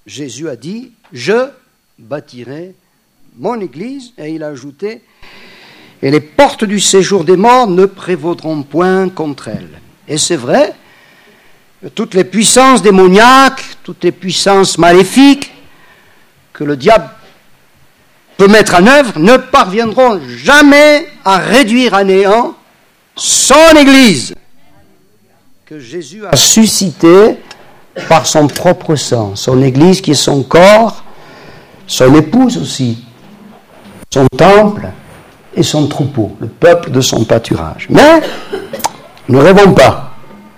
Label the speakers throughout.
Speaker 1: Jésus a dit « Je bâtirai mon Église » et il a ajouté « Et les portes du séjour des morts ne prévaudront point contre elle. » Et c'est vrai, toutes les puissances démoniaques, toutes les puissances maléfiques que le diable peut mettre en œuvre ne parviendront jamais à réduire à néant son Église que Jésus a suscitée par son propre sang, son Église qui est son corps, son épouse aussi, son temple et son troupeau, le peuple de son pâturage. Mais ne rêvons pas.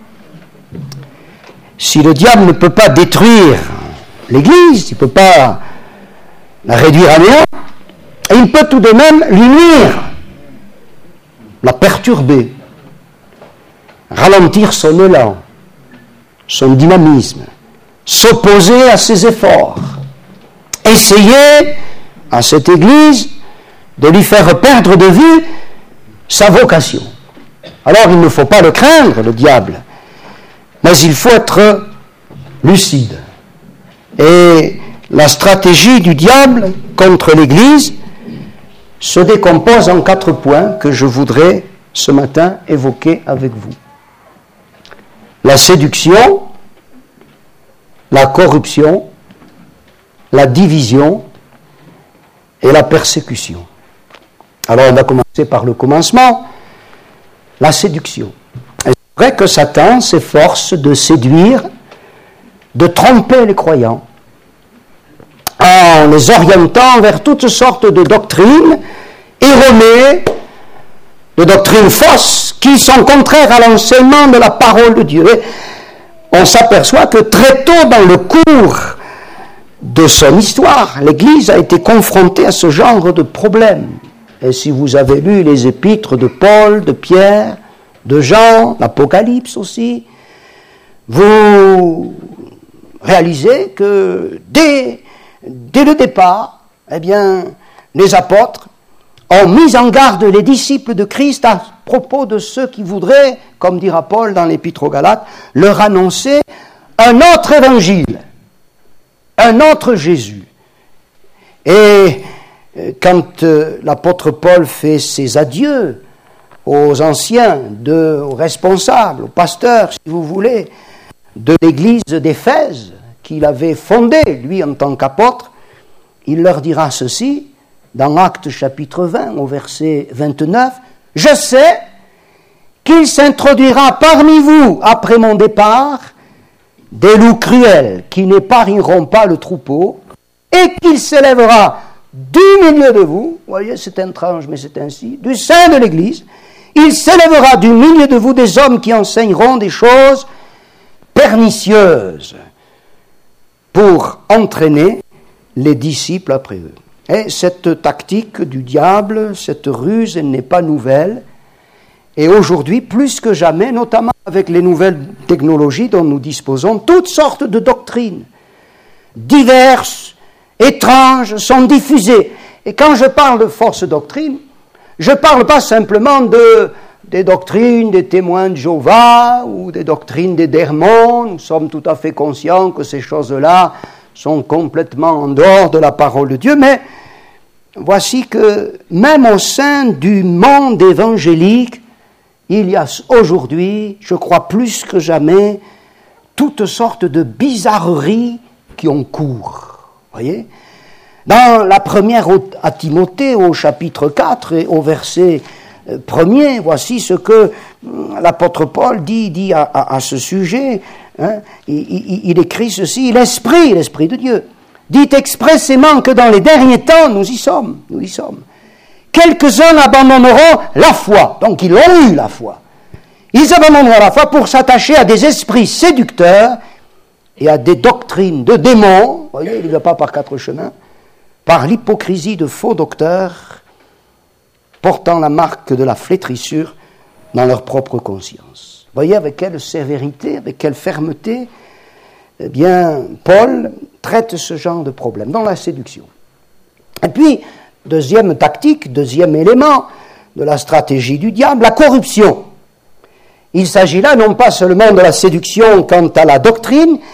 Speaker 1: Si le diable ne peut pas détruire l'Église, il ne peut pas la réduire à néant, il peut tout de même lui nuire, la perturber, ralentir son élan, son dynamisme, s'opposer à ses efforts, essayer à cette Église de lui faire perdre de vue sa vocation. Alors il ne faut pas le craindre, le diable, mais il faut être lucide. Et la stratégie du diable contre l'Église se décompose en 4 points que je voudrais ce matin évoquer avec vous. La séduction, la corruption, la division et la persécution. Alors on va commencer par le commencement, la séduction. Et c'est vrai que Satan s'efforce de séduire, de tromper les croyants, en les orientant vers toutes sortes de doctrines erronées, de doctrines fausses, qui sont contraires à l'enseignement de la parole de Dieu. Et on s'aperçoit que très tôt dans le cours de son histoire, l'Église a été confrontée à ce genre de problème. Et si vous avez lu les épîtres de Paul, de Pierre, de Jean, l'Apocalypse aussi, vous réalisez que dès le départ, eh bien, les apôtres ont mis en garde les disciples de Christ à propos de ceux qui voudraient, comme dira Paul dans l'Épître aux Galates, leur annoncer un autre évangile, un autre Jésus. Et quand l'apôtre Paul fait ses adieux aux anciens, aux responsables, aux pasteurs, si vous voulez, de l'église d'Éphèse, qu'il avait fondée, lui, en tant qu'apôtre, il leur dira ceci, dans Actes chapitre 20, au verset 29, « Je sais qu'il s'introduira parmi vous, après mon départ, des loups cruels qui n'épargneront pas le troupeau, et qu'il s'élèvera du milieu de vous, » vous voyez, c'est étrange, mais c'est ainsi, du sein de l'Église, « il s'élèvera du milieu de vous des hommes qui enseigneront des choses pernicieuses pour entraîner les disciples après eux. » Et cette tactique du diable, cette ruse, elle n'est pas nouvelle. Et aujourd'hui, plus que jamais, notamment avec les nouvelles technologies dont nous disposons, toutes sortes de doctrines diverses, étranges, sont diffusées. Et quand je parle de fausses doctrines, je ne parle pas simplement des doctrines des témoins de Jéhovah ou des doctrines des démons. Nous sommes tout à fait conscients que ces choses-là sont complètement en dehors de la parole de Dieu, mais voici que même au sein du monde évangélique, il y a aujourd'hui, je crois plus que jamais, toutes sortes de bizarreries qui ont cours. Voyez ? Dans la première à Timothée, au chapitre 4 et au verset 1er, voici ce que l'apôtre Paul dit à ce sujet. Hein, il écrit ceci, l'esprit de Dieu, dit expressément que dans les derniers temps, nous y sommes. Quelques-uns abandonneront la foi, donc ils ont eu la foi. Ils abandonneront la foi pour s'attacher à des esprits séducteurs et à des doctrines de démons, vous voyez, il ne va pas par 4 chemins, par l'hypocrisie de faux docteurs portant la marque de la flétrissure dans leur propre conscience. Vous voyez avec quelle sévérité, avec quelle fermeté, eh bien, Paul traite ce genre de problème dans la séduction. Et puis, deuxième tactique, deuxième élément de la stratégie du diable, la corruption. Il s'agit là non pas seulement de la séduction quant à la doctrine,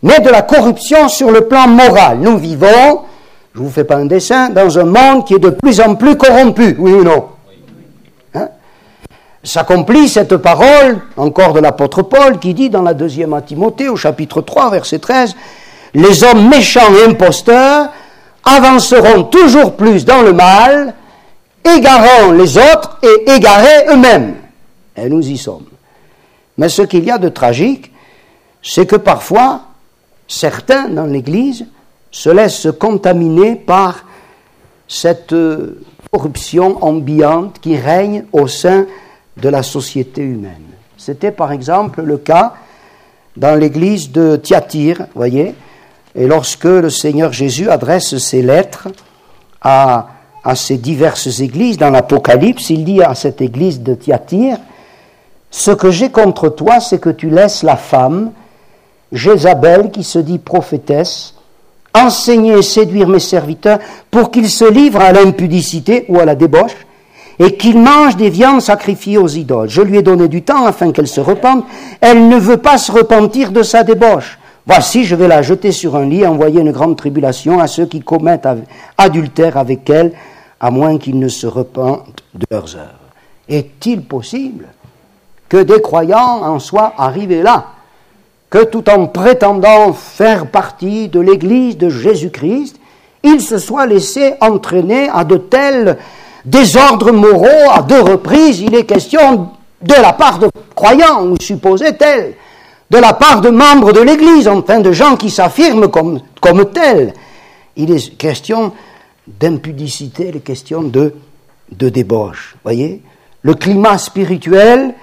Speaker 1: mais de la corruption sur le plan moral. Nous vivons, je ne vous fais pas un dessin, dans un monde qui est de plus en plus corrompu, oui ou non? Hein? S'accomplit cette parole, encore de l'apôtre Paul, qui dit dans la 2e à Timothée, au chapitre 3, verset 13, « Les hommes méchants et imposteurs avanceront toujours plus dans le mal, égarant les autres et égarés eux-mêmes. » Et nous y sommes. Mais ce qu'il y a de tragique, c'est que parfois, certains dans l'Église se laissent contaminer par cette corruption ambiante qui règne au sein de la société humaine. C'était par exemple le cas dans l'église de Thyatire, voyez, et lorsque le Seigneur Jésus adresse ses lettres à ces diverses églises, dans l'Apocalypse, il dit à cette église de Thyatire, « Ce que j'ai contre toi, c'est que tu laisses la femme, Jézabel, qui se dit prophétesse, enseigner et séduire mes serviteurs pour qu'ils se livrent à l'impudicité ou à la débauche, et qu'ils mangent des viandes sacrifiées aux idoles. Je lui ai donné du temps afin qu'elle se repente. Elle ne veut pas se repentir de sa débauche. Voici, je vais la jeter sur un lit et envoyer une grande tribulation à ceux qui commettent adultère avec elle, à moins qu'ils ne se repentent de leurs œuvres. » Est-il possible que des croyants en soient arrivés là, que tout en prétendant faire partie de l'Église de Jésus-Christ, ils se soient laissés entraîner à de tels désordres moraux? À 2 reprises, il est question de la part de croyants, ou supposés tels, de la part de membres de l'Église, enfin de gens qui s'affirment comme tels. Il est question d'impudicité, il est question de débauche. Voyez, le climat spirituel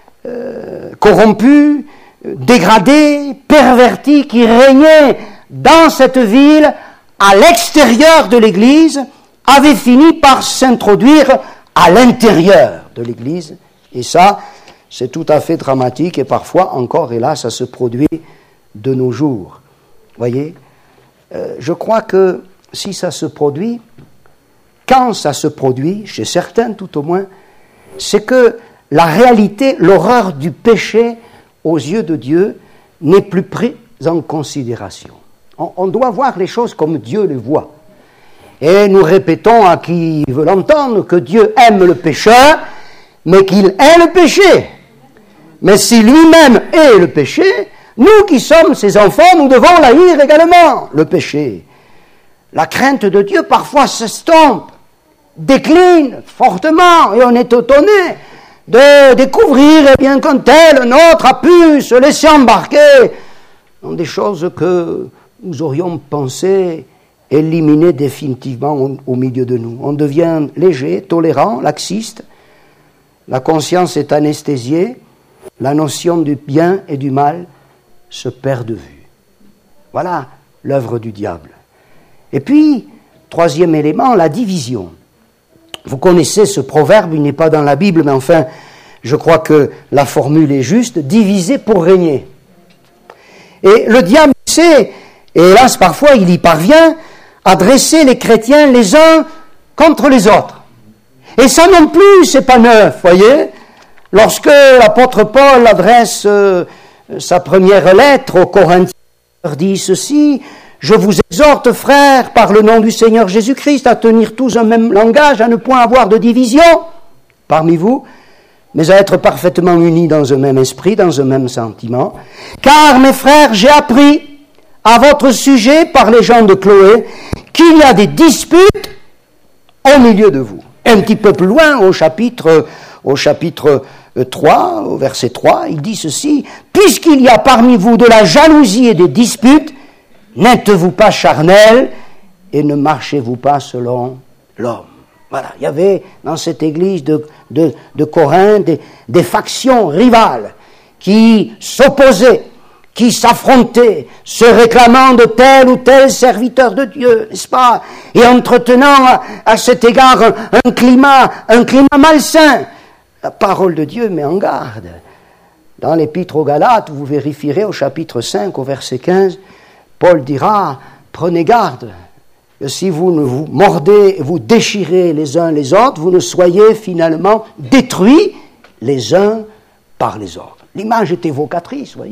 Speaker 1: corrompu, dégradé, perverti, qui régnait dans cette ville, à l'extérieur de l'Église, avait fini par s'introduire à l'intérieur de l'Église. Et ça, c'est tout à fait dramatique, et parfois encore, hélas, ça se produit de nos jours. Voyez, je crois que si ça se produit, quand ça se produit, chez certains tout au moins, c'est que la réalité, l'horreur du péché aux yeux de Dieu n'est plus prise en considération. On doit voir les choses comme Dieu les voit. Et nous répétons à qui veut l'entendre que Dieu aime le pécheur, mais qu'il hait le péché. Mais si lui-même est le péché, nous qui sommes ses enfants, nous devons l'haïr également, le péché. La crainte de Dieu parfois s'estompe, décline fortement, et on est étonné de découvrir bien qu'un tel, un autre, a pu se laisser embarquer dans des choses que nous aurions pensé éliminer définitivement au milieu de nous. On devient léger, tolérant, laxiste, la conscience est anesthésiée, la notion du bien et du mal se perd de vue. Voilà l'œuvre du diable. Et puis, 3e élément, la division. Vous connaissez ce proverbe, il n'est pas dans la Bible, mais enfin, je crois que la formule est juste, diviser pour régner. Et le diable sait, et hélas parfois il y parvient, à dresser les chrétiens les uns contre les autres. Et ça non plus, c'est pas neuf, voyez. Lorsque l'apôtre Paul adresse sa première lettre aux Corinthiens, il leur dit ceci: « Je vous exhorte, frères, par le nom du Seigneur Jésus-Christ, à tenir tous un même langage, à ne point avoir de division parmi vous, mais à être parfaitement unis dans un même esprit, dans un même sentiment. Car, mes frères, j'ai appris à votre sujet, par les gens de Chloé, qu'il y a des disputes au milieu de vous. » Un petit peu plus loin, au chapitre 3, au verset 3, il dit ceci: « Puisqu'il y a parmi vous de la jalousie et des disputes, n'êtes-vous pas charnels et ne marchez-vous pas selon l'homme. » Voilà, il y avait dans cette église de Corinthe des factions rivales qui s'opposaient, qui s'affrontaient, se réclamant de tel ou tel serviteur de Dieu, n'est-ce pas? Et entretenant à cet égard un climat malsain. La parole de Dieu met en garde. Dans l'Épître aux Galates, vous vérifierez au chapitre 5, au verset 15, Paul dira: prenez garde, que si vous ne vous mordez, vous déchirez les uns les autres, vous ne soyez finalement détruits les uns par les autres. L'image est évocatrice, vous voyez.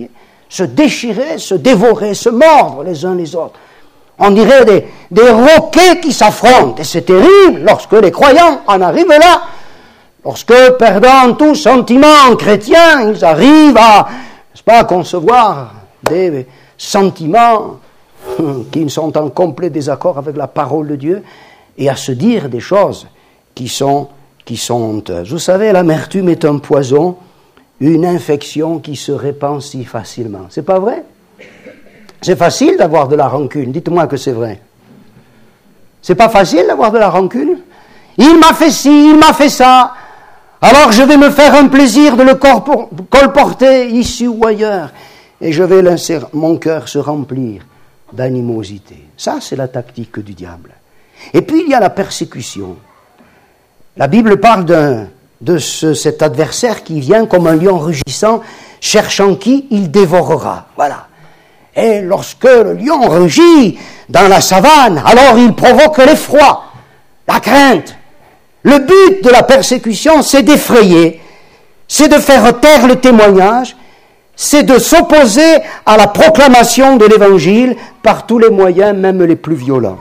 Speaker 1: se déchirer, se dévorer, se mordre les uns les autres. On dirait des roquets qui s'affrontent. Et c'est terrible lorsque les croyants en arrivent là. Lorsque, perdant tout sentiment chrétien, ils arrivent à, n'est-ce pas, concevoir des sentiments qui sont en complet désaccord avec la parole de Dieu et à se dire des choses qui sont honteuses. Vous savez, l'amertume est un poison, une infection qui se répand si facilement. C'est pas vrai? C'est facile d'avoir de la rancune. Dites-moi que c'est vrai. C'est pas facile d'avoir de la rancune? Il m'a fait ci, il m'a fait ça. Alors je vais me faire un plaisir de le colporter ici ou ailleurs. Et je vais laisser mon cœur se remplir d'animosité. Ça, c'est la tactique du diable. Et puis il y a la persécution. La Bible parle cet adversaire qui vient comme un lion rugissant, cherchant qui il dévorera. Voilà. Et lorsque le lion rugit dans la savane, alors il provoque l'effroi, la crainte. Le but de la persécution, c'est d'effrayer, c'est de faire taire le témoignage, c'est de s'opposer à la proclamation de l'Évangile par tous les moyens, même les plus violents.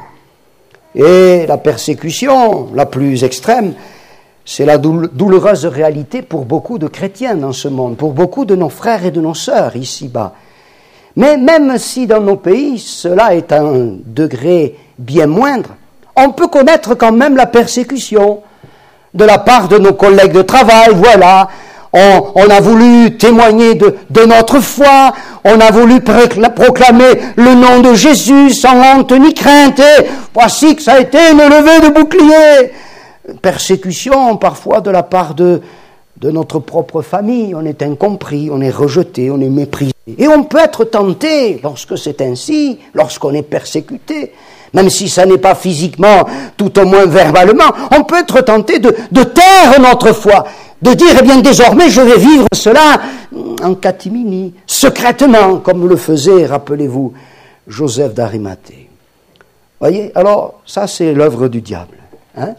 Speaker 1: Et la persécution la plus extrême, c'est la douloureuse réalité pour beaucoup de chrétiens dans ce monde, pour beaucoup de nos frères et de nos sœurs ici-bas. Mais même si dans nos pays, cela est à un degré bien moindre, on peut connaître quand même la persécution de la part de nos collègues de travail. Voilà, on a voulu témoigner de notre foi, on a voulu proclamer le nom de Jésus sans honte ni crainte, et voici que ça a été une levée de bouclier. Persécution parfois de la part de notre propre famille, on est incompris, on est rejeté, on est méprisé. Et on peut être tenté, lorsque c'est ainsi, lorsqu'on est persécuté, même si ça n'est pas physiquement, tout au moins verbalement, on peut être tenté de taire notre foi, de dire, eh bien, désormais, je vais vivre cela en catimini, secrètement, comme le faisait, rappelez-vous, Joseph d'Arimathée. Voyez, alors, ça, c'est l'œuvre du diable. Hein?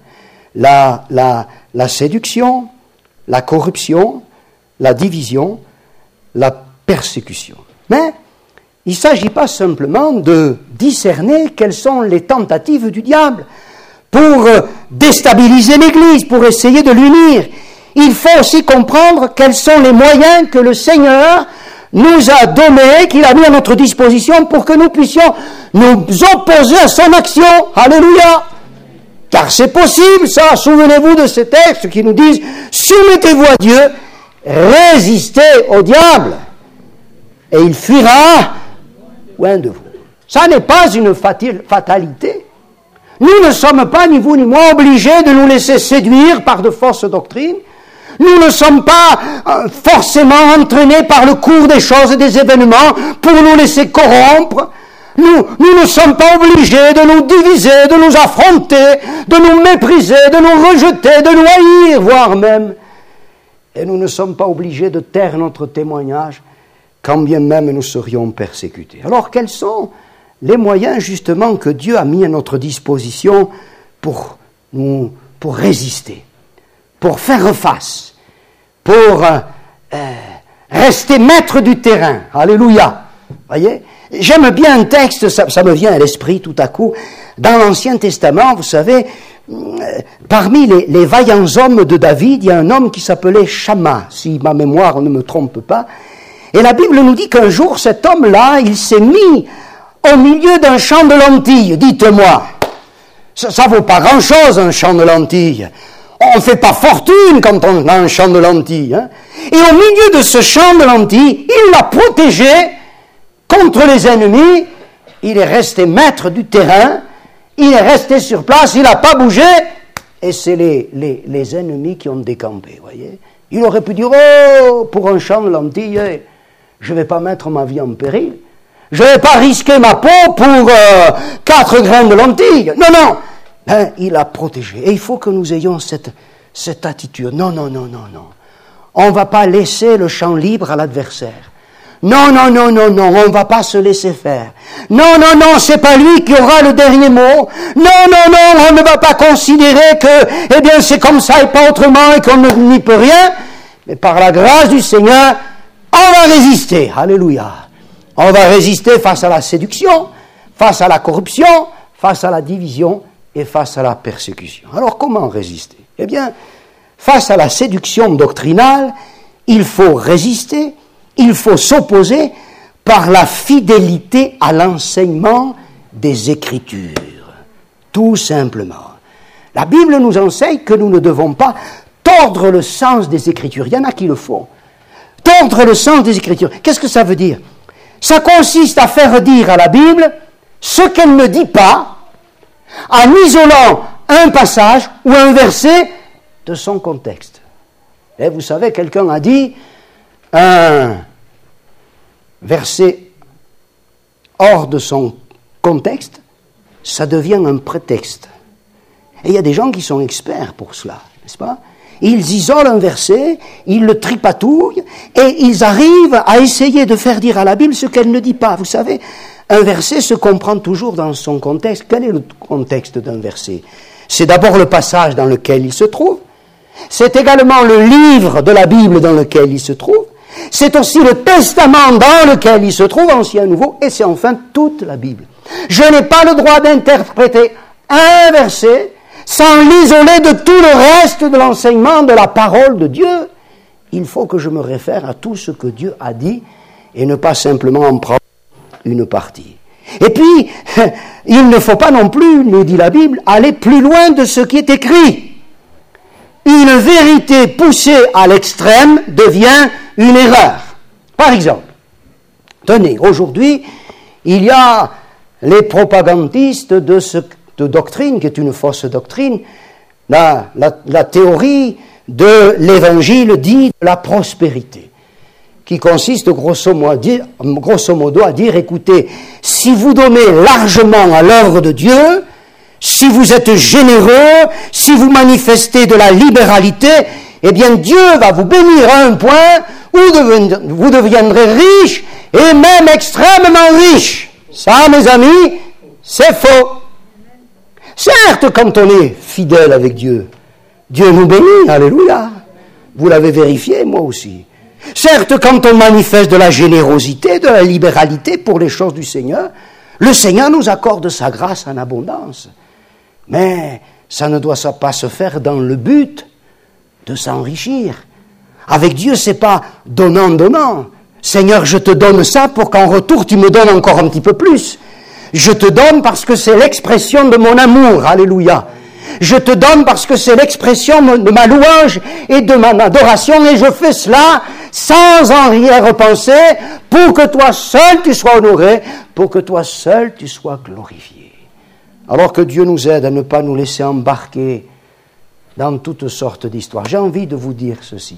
Speaker 1: La séduction, la corruption, la division, la persécution. Mais il ne s'agit pas simplement de discerner quelles sont les tentatives du diable pour déstabiliser l'Église, pour essayer de l'unir. Il faut aussi comprendre quels sont les moyens que le Seigneur nous a donnés, qu'il a mis à notre disposition pour que nous puissions nous opposer à son action. Alléluia! Car c'est possible, ça. Souvenez-vous de ces textes qui nous disent « Soumettez-vous à Dieu, résistez au diable, et il fuira loin de vous. » Ça n'est pas une fatalité. Nous ne sommes pas, ni vous ni moi, obligés de nous laisser séduire par de fausses doctrines. Nous ne sommes pas forcément entraînés par le cours des choses et des événements pour nous laisser corrompre. Nous ne sommes pas obligés de nous diviser, de nous affronter, de nous mépriser, de nous rejeter, de nous haïr, voire même. Et nous ne sommes pas obligés de taire notre témoignage, quand bien même nous serions persécutés. Alors, quels sont les moyens, justement, que Dieu a mis à notre disposition pour résister, pour faire face, pour rester maître du terrain? Alléluia! Voyez? J'aime bien un texte, ça me vient à l'esprit tout à coup. Dans l'Ancien Testament, vous savez, parmi les vaillants hommes de David, il y a un homme qui s'appelait Shamma, si ma mémoire ne me trompe pas. Et la Bible nous dit qu'un jour, cet homme-là, il s'est mis au milieu d'un champ de lentilles. Dites-moi, ça vaut pas grand-chose, un champ de lentilles. On ne fait pas fortune quand on a un champ de lentilles. Hein. Et au milieu de ce champ de lentilles, il l'a protégé contre les ennemis. Il est resté maître du terrain. Il est resté sur place, il n'a pas bougé. Et c'est les ennemis qui ont décampé, voyez. Il aurait pu dire, oh, pour un champ de lentilles, je ne vais pas mettre ma vie en péril. Je ne vais pas risquer ma peau pour 4 grains de lentilles. Non, non. Ben, il a protégé. Et il faut que nous ayons cette attitude. Non. On ne va pas laisser le champ libre à l'adversaire. Non, on ne va pas se laisser faire. Non, c'est pas lui qui aura le dernier mot. Non, on ne va pas considérer que, eh bien, c'est comme ça et pas autrement et qu'on n'y peut rien. Mais par la grâce du Seigneur, on va résister. Alléluia. On va résister face à la séduction, face à la corruption, face à la division et face à la persécution. Alors comment résister? Eh bien, face à la séduction doctrinale, il faut résister, il faut s'opposer par la fidélité à l'enseignement des Écritures. Tout simplement. La Bible nous enseigne que nous ne devons pas tordre le sens des Écritures. Il y en a qui le font. Tordre le sens des Écritures. Qu'est-ce que ça veut dire? Ça consiste à faire dire à la Bible ce qu'elle ne dit pas, en isolant un passage ou un verset de son contexte. Et vous savez, quelqu'un a dit un verset hors de son contexte, ça devient un prétexte. Et il y a des gens qui sont experts pour cela, n'est-ce pas? Ils isolent un verset, ils le tripatouillent, et ils arrivent à essayer de faire dire à la Bible ce qu'elle ne dit pas. Vous savez, un verset se comprend toujours dans son contexte. Quel est le contexte d'un verset? C'est d'abord le passage dans lequel il se trouve, c'est également le livre de la Bible dans lequel il se trouve, c'est aussi le testament dans lequel il se trouve, Ancien et Nouveau, et c'est enfin toute la Bible. Je n'ai pas le droit d'interpréter un verset sans l'isoler de tout le reste de l'enseignement de la parole de Dieu. Il faut que je me réfère à tout ce que Dieu a dit et ne pas simplement en prendre une partie. Et puis, il ne faut pas non plus, nous dit la Bible, aller plus loin de ce qui est écrit. Une vérité poussée à l'extrême devient une erreur. Par exemple, tenez, aujourd'hui, il y a les propagandistes de cette doctrine, qui est une fausse doctrine, la théorie de l'évangile dit de la prospérité, qui consiste grosso modo à dire, écoutez, si vous donnez largement à l'œuvre de Dieu, si vous êtes généreux, si vous manifestez de la libéralité, eh bien Dieu va vous bénir à un point où vous deviendrez riche et même extrêmement riche. Ça, mes amis, c'est faux. Certes, quand on est fidèle avec Dieu, Dieu nous bénit, alléluia. Vous l'avez vérifié, moi aussi. Certes, quand on manifeste de la générosité, de la libéralité pour les choses du Seigneur, le Seigneur nous accorde sa grâce en abondance. Mais ça ne doit pas se faire dans le but de s'enrichir. Avec Dieu, c'est pas donnant. Seigneur, je te donne ça pour qu'en retour, tu me donnes encore un petit peu plus. Je te donne parce que c'est l'expression de mon amour, alléluia. Je te donne parce que c'est l'expression de ma louange et de ma adoration, et je fais cela sans en rien repenser, pour que toi seul tu sois honoré, pour que toi seul tu sois glorifié. Alors que Dieu nous aide à ne pas nous laisser embarquer dans toutes sortes d'histoires. J'ai envie de vous dire ceci.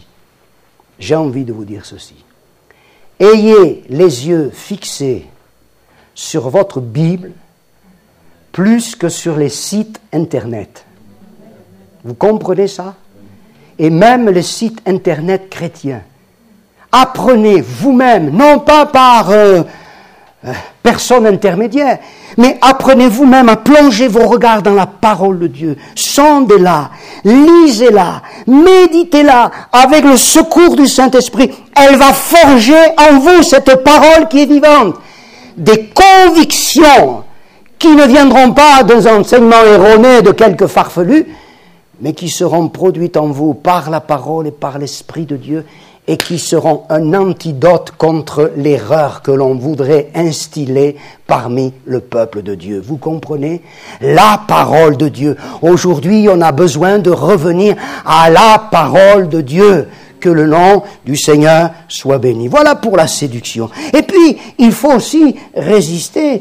Speaker 1: Ayez les yeux fixés sur votre Bible plus que sur les sites Internet. Vous comprenez ça? Et même les sites Internet chrétiens. Apprenez vous-même, non pas par personne intermédiaire, mais apprenez vous-même à plonger vos regards dans la parole de Dieu. Sondez-la, lisez-la, méditez-la avec le secours du Saint-Esprit. Elle va forger en vous cette parole qui est vivante. Des convictions qui ne viendront pas d'un enseignement erroné de quelques farfelus, mais qui seront produites en vous par la parole et par l'Esprit de Dieu, et qui seront un antidote contre l'erreur que l'on voudrait instiller parmi le peuple de Dieu. Vous comprenez? La parole de Dieu. Aujourd'hui, on a besoin de revenir à la parole de Dieu. Que le nom du Seigneur soit béni. Voilà pour la séduction. Et puis, il faut aussi résister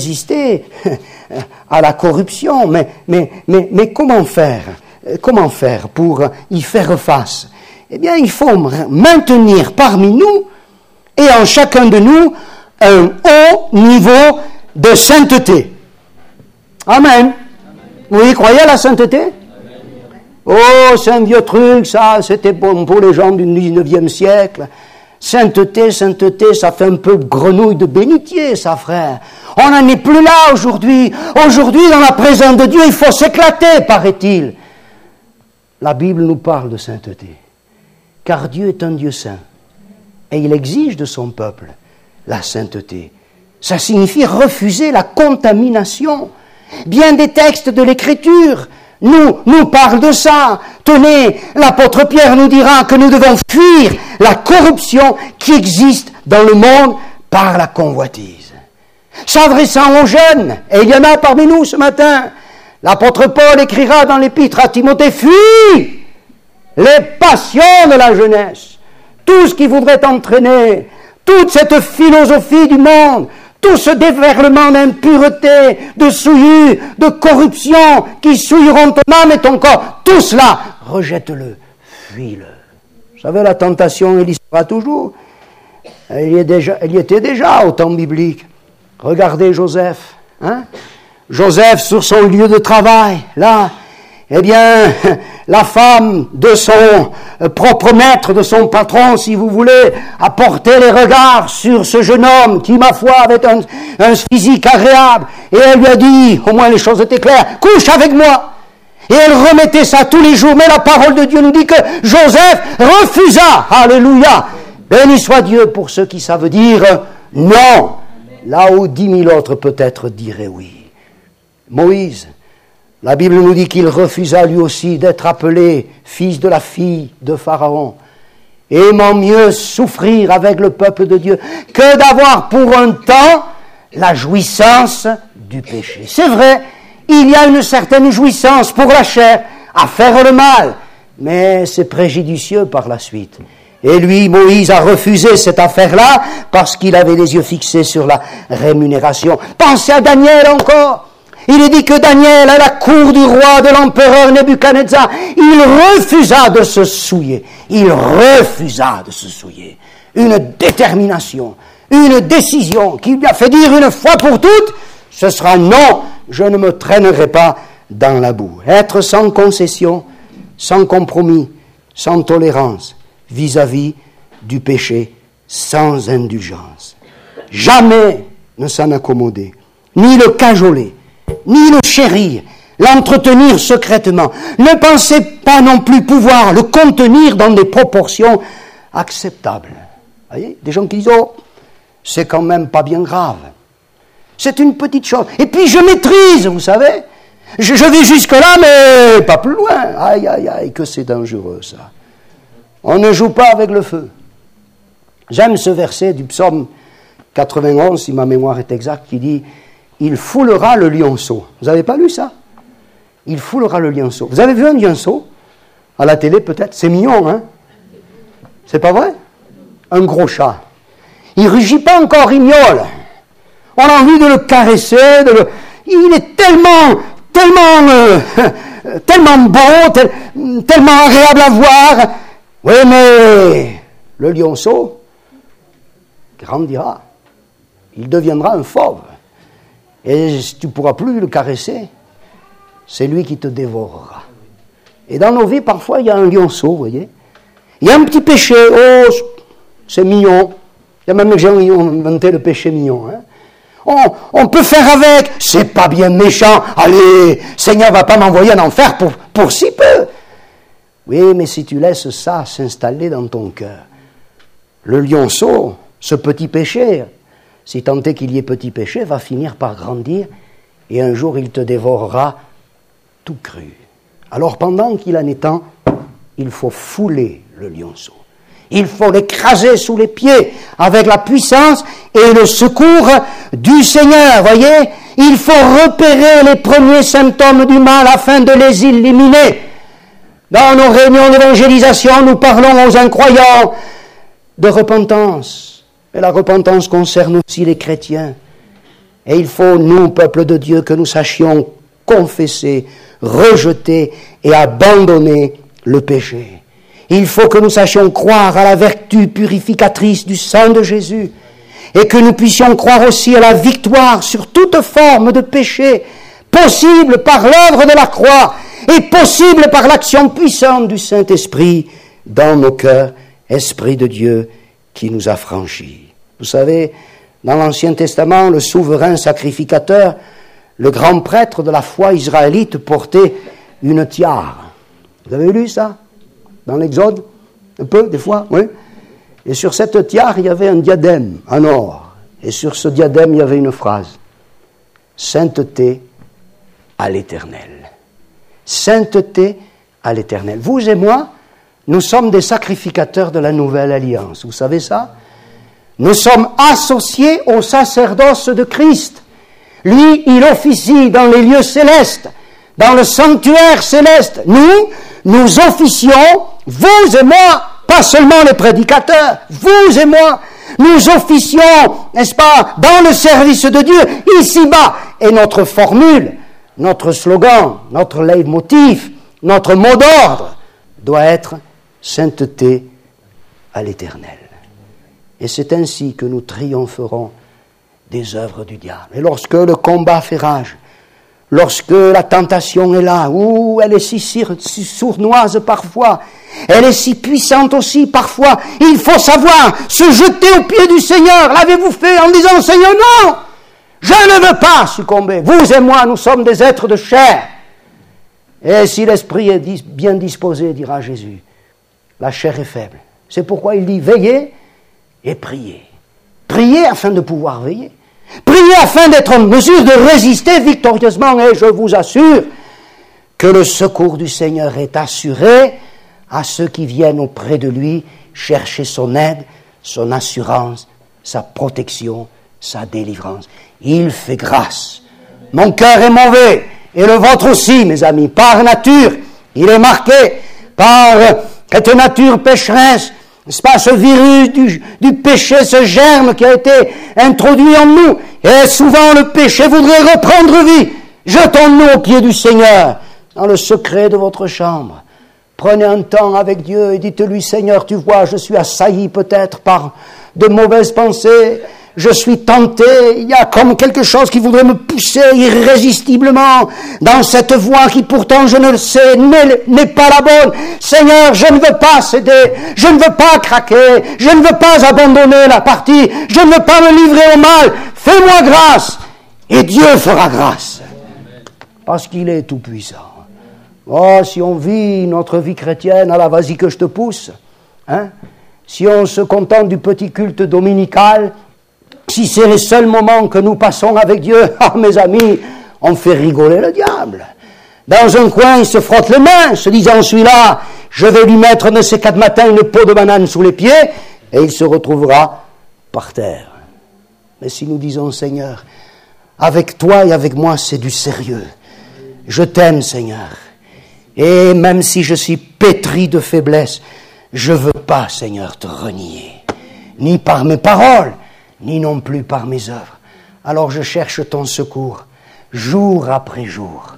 Speaker 1: à la corruption. Mais comment faire? Comment faire pour y faire face? Eh bien, il faut maintenir parmi nous et en chacun de nous un haut niveau de sainteté. Amen. Vous y croyez à la sainteté? Oh, c'est un vieux truc, ça, c'était bon pour les gens du 19e siècle. Sainteté, ça fait un peu grenouille de bénitier, ça, frère. On n'en est plus là aujourd'hui. Aujourd'hui, dans la présence de Dieu, il faut s'éclater, paraît-il. La Bible nous parle de sainteté. Car Dieu est un Dieu saint. Et il exige de son peuple la sainteté. Ça signifie refuser la contamination. Bien des textes de l'Écriture nous parlent de ça. Tenez, l'apôtre Pierre nous dira que nous devons fuir la corruption qui existe dans le monde par la convoitise. S'adressant aux jeunes, et il y en a parmi nous ce matin, l'apôtre Paul écrira dans l'épître à Timothée, fuis les passions de la jeunesse, tout ce qui voudrait entraîner, toute cette philosophie du monde, tout ce déferlement d'impureté, de souillure, de corruption qui souilleront ton âme et ton corps, tout cela, rejette-le, fuis-le. Vous savez, la tentation, elle y sera toujours. Elle y était déjà au temps biblique. Regardez Joseph. Joseph sur son lieu de travail, là, eh bien, la femme de son propre maître, de son patron, si vous voulez, a porté les regards sur ce jeune homme qui, ma foi, avait un physique agréable. Et elle lui a dit, au moins les choses étaient claires, couche avec moi. Et elle remettait ça tous les jours. Mais la parole de Dieu nous dit que Joseph refusa. Alléluia. Béni soit Dieu pour ceux qui savent dire non. Là où 10 000 autres peut-être diraient oui. Moïse, la Bible nous dit qu'il refusa lui aussi d'être appelé fils de la fille de Pharaon, aimant mieux souffrir avec le peuple de Dieu que d'avoir pour un temps la jouissance du péché. C'est vrai, il y a une certaine jouissance pour la chair à faire le mal, mais c'est préjudicieux par la suite. Et lui, Moïse, a refusé cette affaire-là parce qu'il avait les yeux fixés sur la rémunération. Pensez à Daniel encore. Il est dit que Daniel, à la cour du roi de l'empereur Nebuchadnezzar, il refusa de se souiller. Il refusa de se souiller. Une détermination, une décision qui lui a fait dire une fois pour toutes, ce sera non, je ne me traînerai pas dans la boue. Être sans concession, sans compromis, sans tolérance, vis-à-vis du péché, sans indulgence. Jamais ne s'en accommoder, ni le cajoler, ni le chérir, l'entretenir secrètement. Ne pensez pas non plus pouvoir le contenir dans des proportions acceptables. Vous voyez, des gens qui disent « Oh, c'est quand même pas bien grave. C'est une petite chose. Et puis je maîtrise, vous savez. Je vais jusque-là, mais pas plus loin. Aïe, aïe, aïe, que c'est dangereux ça. On ne joue pas avec le feu. » J'aime ce verset du psaume 91, si ma mémoire est exacte, qui dit « Il foulera le lionceau ». Vous n'avez pas lu ça? Il foulera le lionceau. Vous avez vu un lionceau? À la télé peut-être? C'est mignon, hein? C'est pas vrai? Un gros chat. Il rugit pas encore, il miaule. On a envie de le caresser, il est tellement beau, tellement agréable à voir. Oui, mais le lionceau grandira. Il deviendra un fauve. Et tu ne pourras plus le caresser. C'est lui qui te dévorera. Et dans nos vies, parfois, il y a un lionceau, vous voyez. Il y a un petit péché. Oh, c'est mignon. Il y a même des gens qui ont inventé le péché mignon. On peut faire avec. C'est pas bien méchant. Allez, Seigneur va pas m'envoyer en enfer pour si peu. Oui, mais si tu laisses ça s'installer dans ton cœur, le lionceau, ce petit péché, si tant est qu'il y ait petit péché, va finir par grandir et un jour il te dévorera tout cru. Alors pendant qu'il en est temps, il faut fouler le lionceau. Il faut l'écraser sous les pieds avec la puissance et le secours du Seigneur. Voyez, il faut repérer les premiers symptômes du mal afin de les éliminer. Dans nos réunions d'évangélisation, nous parlons aux incroyants de repentance. Et la repentance concerne aussi les chrétiens. Et il faut, nous, peuple de Dieu, que nous sachions confesser, rejeter et abandonner le péché. Il faut que nous sachions croire à la vertu purificatrice du sang de Jésus et que nous puissions croire aussi à la victoire sur toute forme de péché, possible par l'œuvre de la croix et possible par l'action puissante du Saint-Esprit dans nos cœurs, Esprit de Dieu qui nous a franchis. Vous savez, dans l'Ancien Testament, le souverain sacrificateur, le grand prêtre de la foi israélite portait une tiare. Vous avez lu ça? Dans l'Exode, un peu, des fois, oui. Et sur cette tiare, il y avait un diadème en or. Et sur ce diadème, il y avait une phrase. Sainteté à l'Éternel. Sainteté à l'Éternel. Vous et moi, nous sommes des sacrificateurs de la nouvelle alliance. Vous savez ça? Nous sommes associés au sacerdoce de Christ. Lui, il officie dans les lieux célestes, dans le sanctuaire céleste. Nous officions, vous et moi, pas seulement les prédicateurs, vous et moi, nous officions, n'est-ce pas, dans le service de Dieu, ici-bas. Et notre formule, notre slogan, notre leitmotiv, notre mot d'ordre doit être sainteté à l'Éternel. Et c'est ainsi que nous triompherons des œuvres du diable. Et lorsque le combat fait rage, lorsque la tentation est là, elle est si sournoise parfois, elle est si puissante aussi parfois, il faut savoir se jeter aux pieds du Seigneur. L'avez-vous fait en disant, Seigneur, non, je ne veux pas succomber. Vous et moi, nous sommes des êtres de chair. Et si l'esprit est bien disposé, dira Jésus, la chair est faible. C'est pourquoi il dit, veillez et priez. Priez afin de pouvoir veiller. Priez afin d'être en mesure de résister victorieusement. Et je vous assure que le secours du Seigneur est assuré à ceux qui viennent auprès de lui chercher son aide, son assurance, sa protection, sa délivrance. Il fait grâce. Mon cœur est mauvais, et le vôtre aussi, mes amis, par nature. Il est marqué par cette nature pécheresse, n'est-ce pas, ce virus du péché, ce germe qui a été introduit en nous. Et souvent le péché voudrait reprendre vie. Jetons-nous aux pieds du Seigneur, dans le secret de votre chambre. Prenez un temps avec Dieu et dites-lui, Seigneur, tu vois, je suis assailli peut-être par de mauvaises pensées. Je suis tenté, il y a comme quelque chose qui voudrait me pousser irrésistiblement dans cette voie qui pourtant, je ne le sais, n'est pas la bonne. Seigneur, je ne veux pas céder, je ne veux pas craquer, je ne veux pas abandonner la partie, je ne veux pas me livrer au mal. Fais-moi grâce et Dieu fera grâce. Parce qu'il est tout-puissant. Oh, si on vit notre vie chrétienne, alors vas-y que je te pousse. Hein? Si on se contente du petit culte dominical, si c'est les seuls moments que nous passons avec Dieu, mes amis, on fait rigoler le diable. Dans un coin, il se frotte les mains, se disant, celui-là, je vais lui mettre de ces 4 matins une peau de banane sous les pieds, et il se retrouvera par terre. Mais si nous disons, Seigneur, avec toi et avec moi, c'est du sérieux. Je t'aime, Seigneur. Et même si je suis pétri de faiblesse, je ne veux pas, Seigneur, te renier. Ni par mes paroles, ni non plus par mes œuvres. Alors je cherche ton secours, jour après jour,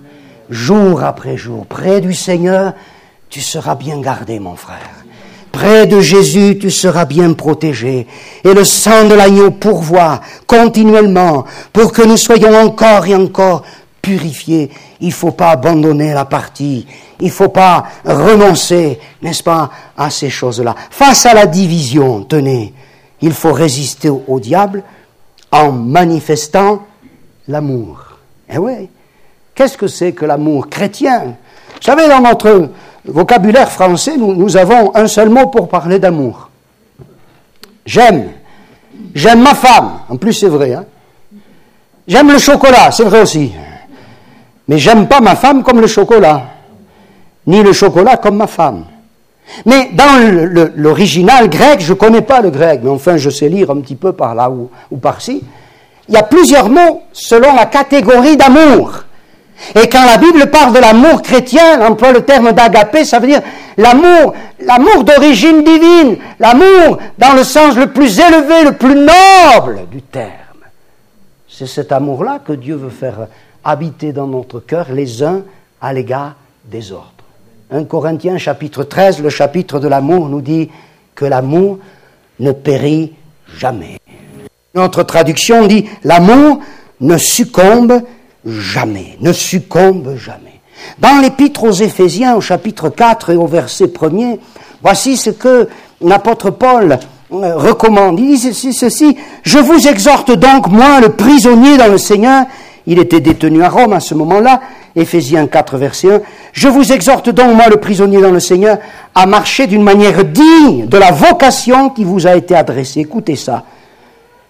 Speaker 1: près du Seigneur, tu seras bien gardé, mon frère. Près de Jésus, tu seras bien protégé. Et le sang de l'agneau pourvoit continuellement pour que nous soyons encore et encore purifiés. Il ne faut pas abandonner la partie. Il ne faut pas renoncer, n'est-ce pas, à ces choses-là. Face à la division, tenez, il faut résister au diable en manifestant l'amour. Eh oui, qu'est-ce que c'est que l'amour chrétien? Vous savez, dans notre vocabulaire français, nous avons un seul mot pour parler d'amour. J'aime. J'aime ma femme. En plus, c'est vrai. Hein? J'aime le chocolat, c'est vrai aussi. Mais j'aime pas ma femme comme le chocolat. Ni le chocolat comme ma femme. Mais dans l'original grec, je ne connais pas le grec, mais enfin je sais lire un petit peu par là ou par-ci, il y a plusieurs mots selon la catégorie d'amour. Et quand la Bible parle de l'amour chrétien, elle emploie le terme d'agapé, ça veut dire l'amour d'origine divine, l'amour dans le sens le plus élevé, le plus noble du terme. C'est cet amour-là que Dieu veut faire habiter dans notre cœur les uns à l'égard des autres. 1 Corinthiens chapitre 13, le chapitre de l'amour nous dit que l'amour ne périt jamais. Notre traduction dit l'amour ne succombe jamais, ne succombe jamais. Dans l'épître aux Éphésiens au chapitre 4 et au verset 1er, voici ce que l'apôtre Paul recommande. Il dit ceci, « Je vous exhorte donc, moi, le prisonnier dans le Seigneur », il était détenu à Rome à ce moment-là, Éphésiens 4, verset 1. « Je vous exhorte donc, moi, le prisonnier dans le Seigneur, à marcher d'une manière digne de la vocation qui vous a été adressée. » Écoutez ça. «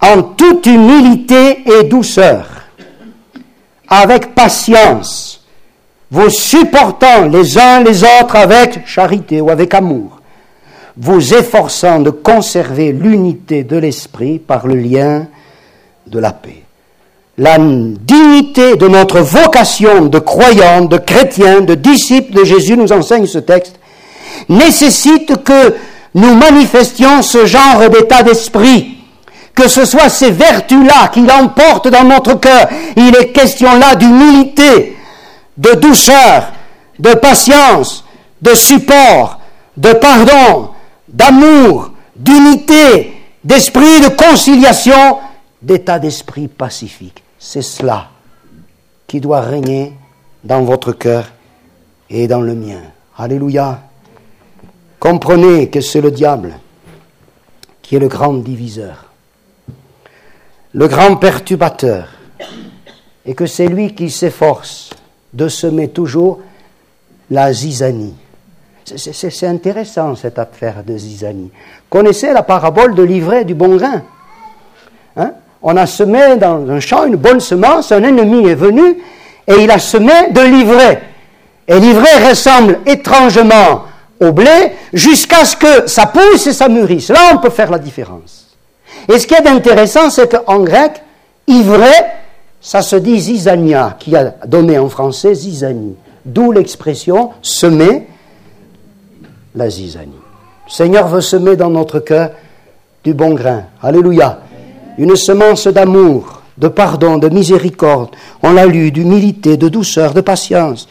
Speaker 1: en toute humilité et douceur, avec patience, vous supportant les uns les autres avec charité ou avec amour, vous efforçant de conserver l'unité de l'esprit par le lien de la paix. La dignité de notre vocation de croyants, de chrétiens, de disciples de Jésus, nous enseigne ce texte, nécessite que nous manifestions ce genre d'état d'esprit, que ce soit ces vertus-là qui l'emportent dans notre cœur. Il est question là d'humilité, de douceur, de patience, de support, de pardon, d'amour, d'unité, d'esprit de conciliation, d'état d'esprit pacifique. C'est cela qui doit régner dans votre cœur et dans le mien. Alléluia. Comprenez que c'est le diable qui est le grand diviseur, le grand perturbateur, et que c'est lui qui s'efforce de semer toujours la zizanie. C'est intéressant cette affaire de zizanie. Connaissez la parabole de l'ivraie du bon grain, hein? On a semé dans un champ une bonne semence, un ennemi est venu et il a semé de l'ivraie. Et l'ivraie ressemble étrangement au blé jusqu'à ce que ça pousse et ça mûrisse. Là, on peut faire la différence. Et ce qui est intéressant, c'est qu'en grec, ivraie, ça se dit zizania, qui a donné en français zizanie. D'où l'expression semer la zizanie. Le Seigneur veut semer dans notre cœur du bon grain. Alléluia. Une semence d'amour, de pardon, de miséricorde, on l'a lu, d'humilité, de douceur, de patience.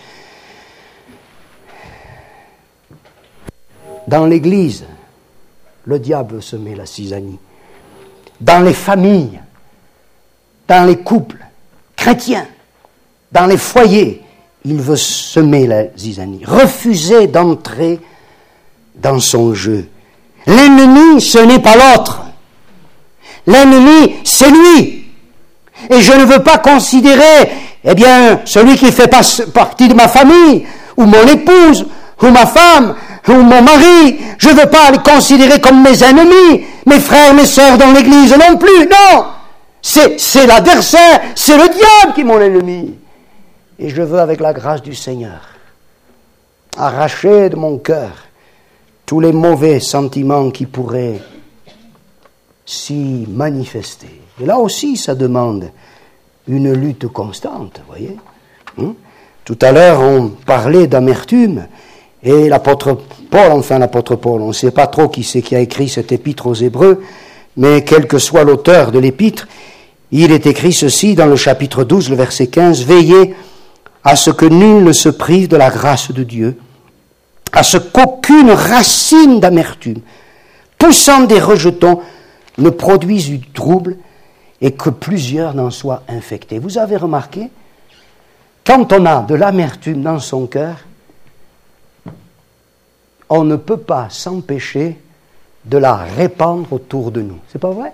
Speaker 1: Dans l'Église, le diable veut semer la zizanie. Dans les familles, dans les couples chrétiens, dans les foyers, il veut semer la zizanie. Refuser d'entrer dans son jeu. L'ennemi, ce n'est pas l'autre. L'ennemi, c'est lui. Et je ne veux pas considérer, celui qui fait partie de ma famille, ou mon épouse, ou ma femme, ou mon mari, je ne veux pas les considérer comme mes ennemis, mes frères, mes sœurs dans l'église non plus, non. C'est l'adversaire, c'est le diable qui est mon ennemi. Et je veux, avec la grâce du Seigneur, arracher de mon cœur tous les mauvais sentiments qui pourraient s'y manifester. Et là aussi, ça demande une lutte constante, vous voyez. Tout à l'heure, on parlait d'amertume, et l'apôtre Paul, on ne sait pas trop qui c'est qui a écrit cette épître aux Hébreux, mais quel que soit l'auteur de l'épître, il est écrit ceci dans le chapitre 12, le verset 15, « Veillez à ce que nul ne se prive de la grâce de Dieu, à ce qu'aucune racine d'amertume, poussant des rejetons, ne produise du trouble et que plusieurs n'en soient infectés. » Vous avez remarqué, quand on a de l'amertume dans son cœur, on ne peut pas s'empêcher de la répandre autour de nous. C'est pas vrai?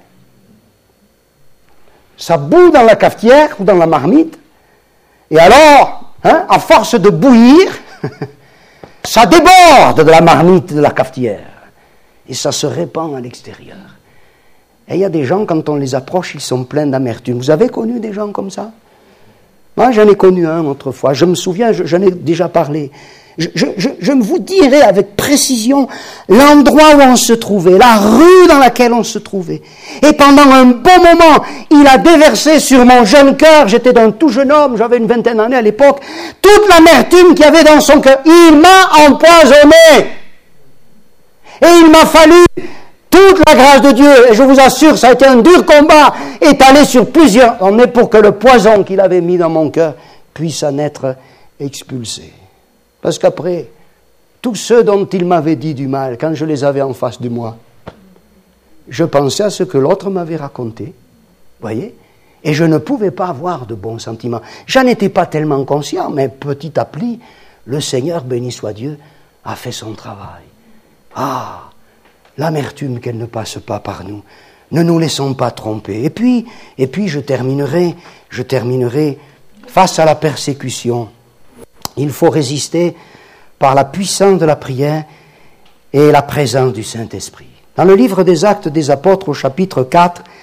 Speaker 1: Ça bout dans la cafetière ou dans la marmite, et alors, à force de bouillir, ça déborde de la marmite de la cafetière, et ça se répand à l'extérieur. Et il y a des gens, quand on les approche, ils sont pleins d'amertume. Vous avez connu des gens comme ça? Moi, j'en ai connu un autrefois. Je me souviens, j'en ai déjà parlé. Je vous dirai avec précision l'endroit où on se trouvait, la rue dans laquelle on se trouvait. Et pendant un bon moment, il a déversé sur mon jeune cœur, j'étais d'un tout jeune homme, j'avais une vingtaine d'années à l'époque, toute l'amertume qu'il y avait dans son cœur. Il m'a empoisonné. Et il m'a fallu toute la grâce de Dieu, et je vous assure, ça a été un dur combat, étalé sur plusieurs années pour que le poison qu'il avait mis dans mon cœur puisse en être expulsé. Parce qu'après, tous ceux dont il m'avait dit du mal, quand je les avais en face de moi, je pensais à ce que l'autre m'avait raconté, voyez, et je ne pouvais pas avoir de bons sentiments. J'en étais pas tellement conscient, mais petit à petit, le Seigneur, béni soit Dieu, a fait son travail. Ah, l'amertume qu'elle ne passe pas par nous. Ne nous laissons pas tromper. Et puis je terminerai face à la persécution. Il faut résister par la puissance de la prière et la présence du Saint-Esprit. Dans le livre des Actes des Apôtres, au chapitre 4,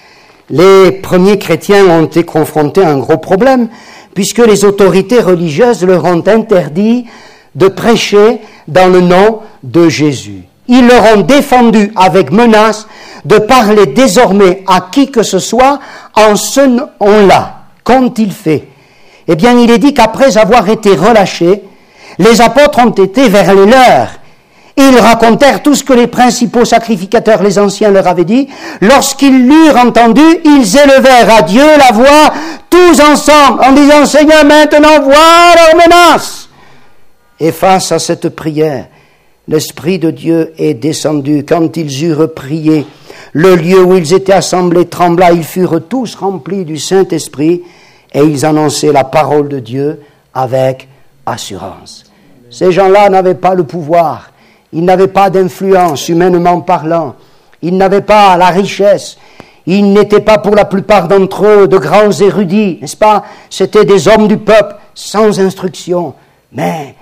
Speaker 1: les premiers chrétiens ont été confrontés à un gros problème, puisque les autorités religieuses leur ont interdit de prêcher dans le nom de Jésus. Ils leur ont défendu avec menace de parler désormais à qui que ce soit en ce nom-là. Qu'ont-ils fait? Eh bien, il est dit qu'après avoir été relâchés, les apôtres ont été vers les leurs. Ils racontèrent tout ce que les principaux sacrificateurs, les anciens, leur avaient dit. Lorsqu'ils l'eurent entendu, ils élevèrent à Dieu la voix, tous ensemble, en disant, Seigneur, maintenant, vois leur menace. Et face à cette prière, l'Esprit de Dieu est descendu. Quand ils eurent prié, le lieu où ils étaient assemblés trembla. Ils furent tous remplis du Saint-Esprit et ils annonçaient la parole de Dieu avec assurance. Ces gens-là n'avaient pas le pouvoir. Ils n'avaient pas d'influence, humainement parlant. Ils n'avaient pas la richesse. Ils n'étaient pas, pour la plupart d'entre eux, de grands érudits, n'est-ce pas? C'était des hommes du peuple, sans instruction. Mais,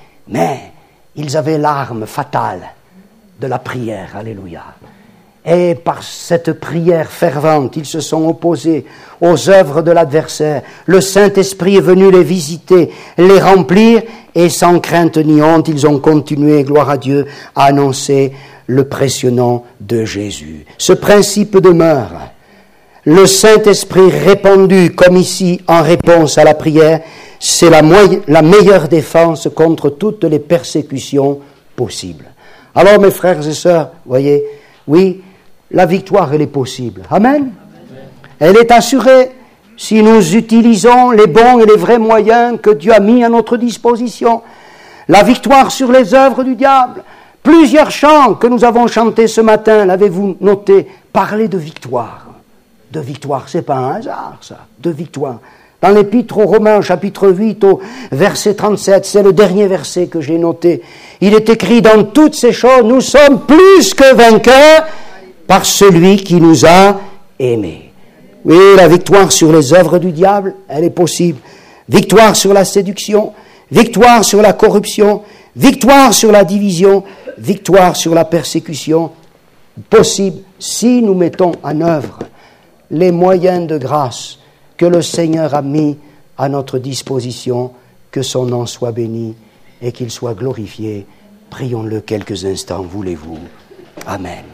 Speaker 1: ils avaient l'arme fatale de la prière. Alléluia. Et par cette prière fervente, ils se sont opposés aux œuvres de l'adversaire. Le Saint-Esprit est venu les visiter, les remplir, et sans crainte ni honte, ils ont continué, gloire à Dieu, à annoncer le précieux nom de Jésus. Ce principe demeure. Le Saint-Esprit répandu, comme ici, en réponse à la prière, c'est la meilleure défense contre toutes les persécutions possibles. Alors, mes frères et sœurs, voyez, oui, la victoire, elle est possible. Amen. Elle est assurée si nous utilisons les bons et les vrais moyens que Dieu a mis à notre disposition. La victoire sur les œuvres du diable. Plusieurs chants que nous avons chantés ce matin, l'avez-vous noté, parlaient de victoire. De victoire, c'est pas un hasard, ça, de victoire. Dans l'Épître aux Romains, chapitre 8, au verset 37, c'est le dernier verset que j'ai noté. Il est écrit, dans toutes ces choses, nous sommes plus que vainqueurs par celui qui nous a aimés. Oui, la victoire sur les œuvres du diable, elle est possible. Victoire sur la séduction, victoire sur la corruption, victoire sur la division, victoire sur la persécution, possible si nous mettons en œuvre les moyens de grâce que le Seigneur a mis à notre disposition. Que son nom soit béni et qu'il soit glorifié. Prions-le quelques instants, voulez-vous. Amen.